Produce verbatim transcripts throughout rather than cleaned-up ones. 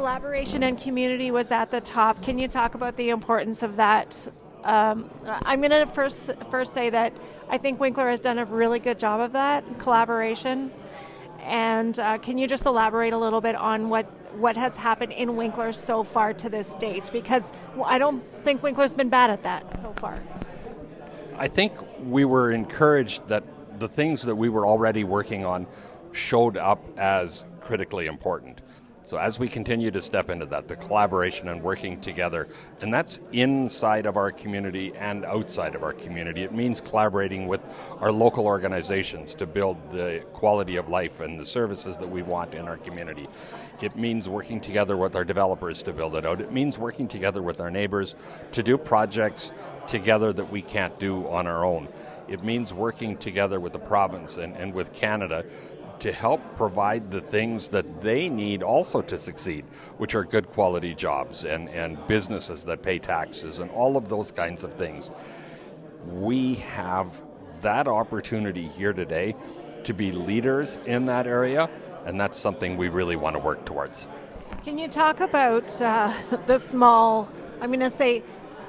Collaboration and community was at the top. Can you talk about the importance of that? Um, I'm going to first first say that I think Winkler has done a really good job of that, collaboration. And uh, can you just elaborate a little bit on what, what has happened in Winkler so far to this date? Because I don't think Winkler's been bad at that so far. I think we were encouraged that the things that we were already working on showed up as critically important. So as we continue to step into that, the collaboration and working together, and that's inside of our community and outside of our community. It means collaborating with our local organizations to build the quality of life and the services that we want in our community. It means working together with our developers to build it out. It means working together with our neighbors to do projects together that we can't do on our own. It means working together with the province and, and with Canada to help provide the things that they need also to succeed, which are good quality jobs and, and businesses that pay taxes and all of those kinds of things. We have that opportunity here today to be leaders in that area, and that's something we really want to work towards. Can you talk about uh, the small, I'm going to say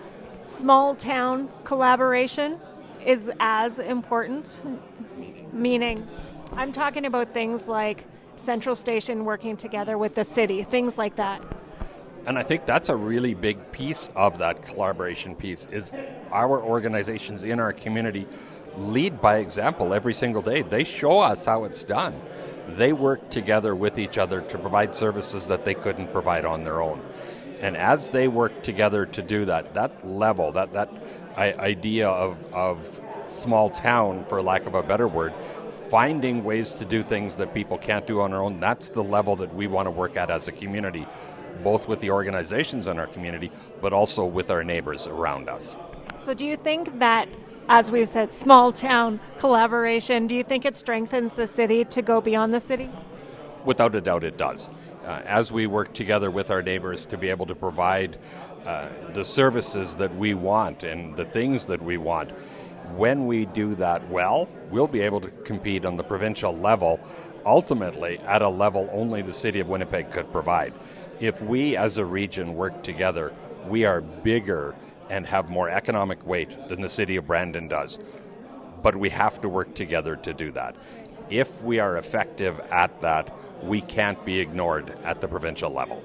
small town collaboration is as important, meaning I'm talking about things like Central Station working together with the city, things like that. And I think that's a really big piece of that collaboration piece is our organizations in our community lead by example every single day. They show us how it's done. They work together with each other to provide services that they couldn't provide on their own. And as they work together to do that, that level, that, that idea of, of small town, for lack of a better word, finding ways to do things that people can't do on their own, that's the level that we want to work at as a community, both with the organizations in our community, but also with our neighbors around us. So do you think that, as we've said, small town collaboration, do you think it strengthens the city to go beyond the city? Without a doubt it does. Uh, as we work together with our neighbors to be able to provide uh, the services that we want and the things that we want, when we do that well, we'll be able to compete on the provincial level, ultimately at a level only the City of Winnipeg could provide. If we as a region work together, we are bigger and have more economic weight than the City of Brandon does. But we have to work together to do that. If we are effective at that, we can't be ignored at the provincial level.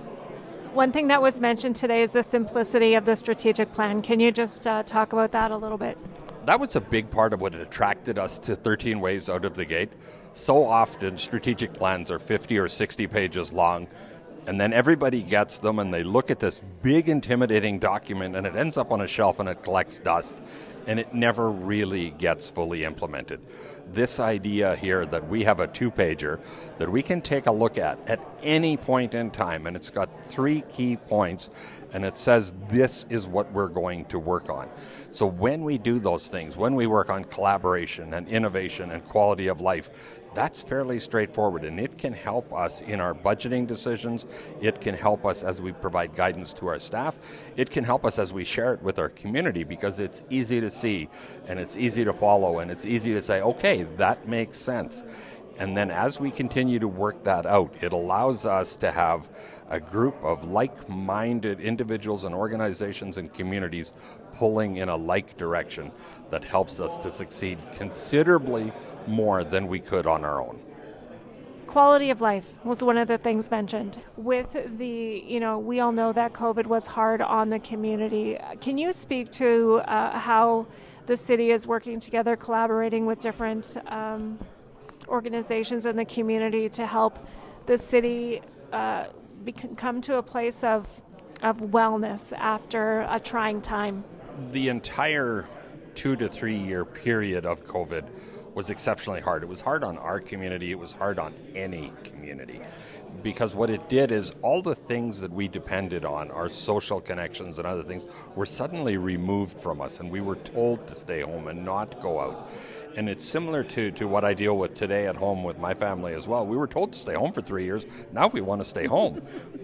One thing that was mentioned today is the simplicity of the strategic plan. Can you just uh, talk about that a little bit? That was a big part of what attracted us to thirteen Ways out of the gate. So often strategic plans are fifty or sixty pages long, and then everybody gets them and they look at this big intimidating document and it ends up on a shelf and it collects dust and it never really gets fully implemented. This idea here that we have a two-pager that we can take a look at at any point in time, and it's got three key points, and it says this is what we're going to work on. So when we do those things, when we work on collaboration and innovation and quality of life, that's fairly straightforward, and it can help us in our budgeting decisions. It can help us as we provide guidance to our staff. It can help us as we share it with our community because it's easy to see and it's easy to follow and it's easy to say, okay, that makes sense. And then as we continue to work that out, it allows us to have a group of like-minded individuals and organizations and communities pulling in a like direction that helps us to succeed considerably more than we could on our own. Quality of life was one of the things mentioned. With the, you know, we all know that COVID was hard on the community. Can you speak to uh, how the city is working together, collaborating with different um, organizations in the community to help the city uh, be- come to a place of of wellness after a trying time? The entire two to three year period of COVID was exceptionally hard. It was hard on our community. It was hard on any community. Because what it did is all the things that we depended on, our social connections and other things, were suddenly removed from us, and we were told to stay home and not go out. And it's similar to, to what I deal with today at home with my family as well. We were told to stay home for three years. Now we want to stay home.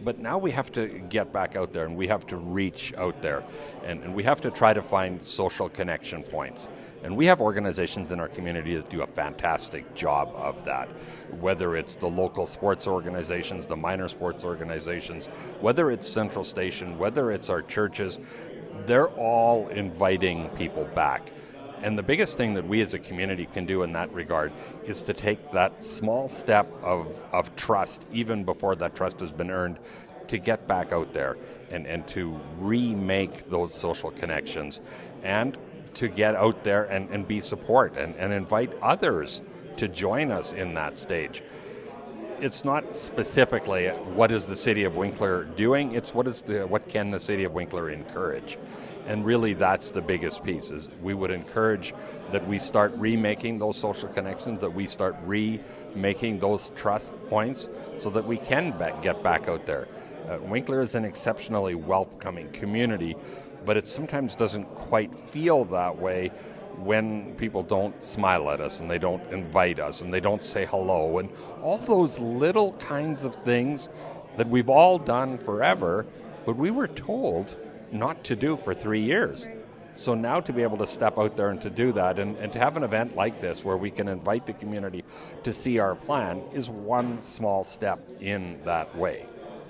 But now we have to get back out there, and we have to reach out there, and, and we have to try to find social connection points. And we have organizations in our community that do a fantastic job of that, whether it's the local sports organizations, the minor sports organizations, whether it's Central Station, whether it's our churches. They're all inviting people back. And the biggest thing that we as a community can do in that regard is to take that small step of, of trust, even before that trust has been earned, to get back out there and, and to remake those social connections, and to get out there and, and be support and, and invite others to join us in that stage. It's not specifically what is the City of Winkler doing, it's what is the what can the City of Winkler encourage. And really that's the biggest piece, is we would encourage that we start remaking those social connections, that we start remaking those trust points so that we can back, get back out there. Uh, Winkler is an exceptionally welcoming community, but it sometimes doesn't quite feel that way when people don't smile at us and they don't invite us and they don't say hello, and all those little kinds of things that we've all done forever, but we were told not to do for three years. So now to be able to step out there and to do that, and, and to have an event like this where we can invite the community to see our plan, is one small step in that way.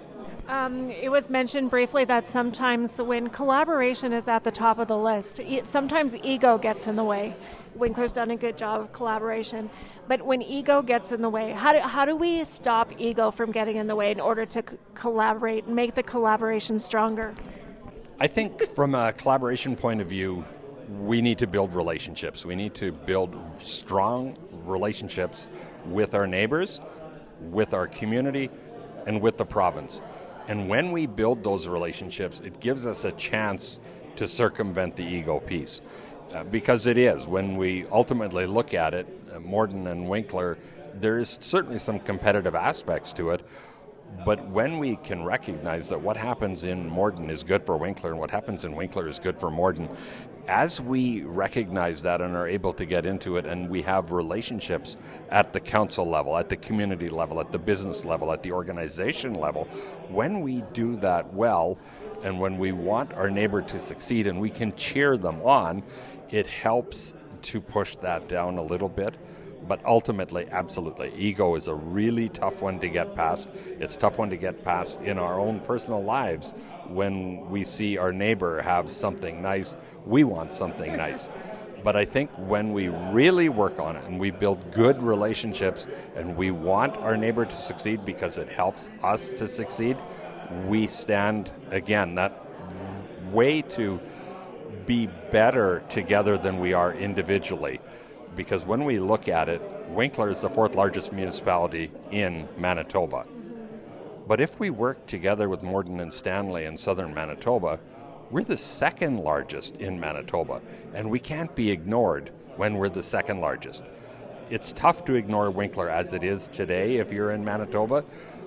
Um, it was mentioned briefly that sometimes when collaboration is at the top of the list, it, sometimes ego gets in the way. Winkler's done a good job of collaboration, but when ego gets in the way, how do, how do we stop ego from getting in the way in order to c- collaborate and make the collaboration stronger? I think from a collaboration point of view, we need to build relationships. We need to build strong relationships with our neighbors, with our community, and with the province. And when we build those relationships, it gives us a chance to circumvent the ego piece. Uh, because it is, when we ultimately look at it, uh, Morden and Winkler, there is certainly some competitive aspects to it. But when we can recognize that what happens in Morden is good for Winkler and what happens in Winkler is good for Morden, as we recognize that and are able to get into it, and we have relationships at the council level, at the community level, at the business level, at the organization level, when we do that well, and when we want our neighbor to succeed and we can cheer them on, it helps to push that down a little bit. But ultimately, absolutely, ego is a really tough one to get past. It's a tough one to get past in our own personal lives. When we see our neighbor have something nice, we want something nice. But I think when we really work on it and we build good relationships and we want our neighbor to succeed because it helps us to succeed, we stand, again, that way to be better together than we are individually. Because when we look at it, Winkler is the fourth largest municipality in Manitoba. But if we work together with Morden and Stanley in southern Manitoba, we're the second largest in Manitoba. And we can't be ignored when we're the second largest. It's tough to ignore Winkler as it is today if you're in Manitoba.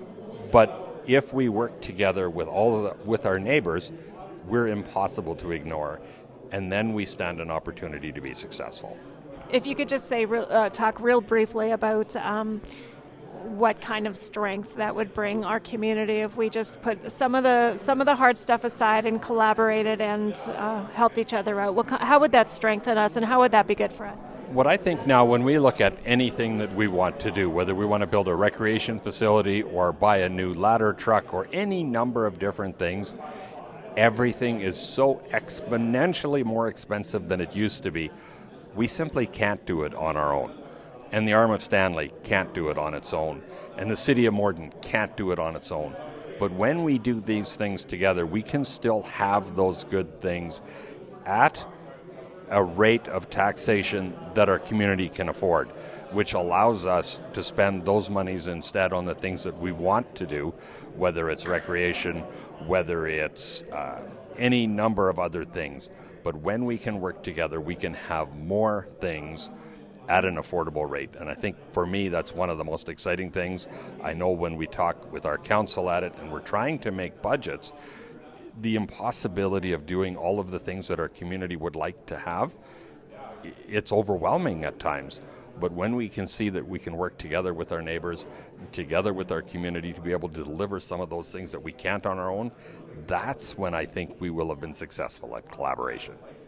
But if we work together with all of the, with our neighbors, we're impossible to ignore. And then we stand an opportunity to be successful. If you could just say, uh, talk real briefly about um, what kind of strength that would bring our community if we just put some of the some of the hard stuff aside and collaborated and uh, helped each other out. What, how would that strengthen us, and how would that be good for us? What I think now, when we look at anything that we want to do, whether we want to build a recreation facility or buy a new ladder truck or any number of different things, everything is so exponentially more expensive than it used to be. We simply can't do it on our own. And the Arm of Stanley can't do it on its own. And the City of Morden can't do it on its own. But when we do these things together, we can still have those good things at a rate of taxation that our community can afford, which allows us to spend those monies instead on the things that we want to do, whether it's recreation, whether it's uh, any number of other things. But when we can work together, we can have more things at an affordable rate. And I think for me, that's one of the most exciting things. I know when we talk with our council at it and we're trying to make budgets, the impossibility of doing all of the things that our community would like to have it's overwhelming at times. But when we can see that we can work together with our neighbors, together with our community to be able to deliver some of those things that we can't on our own, that's when I think we will have been successful at collaboration.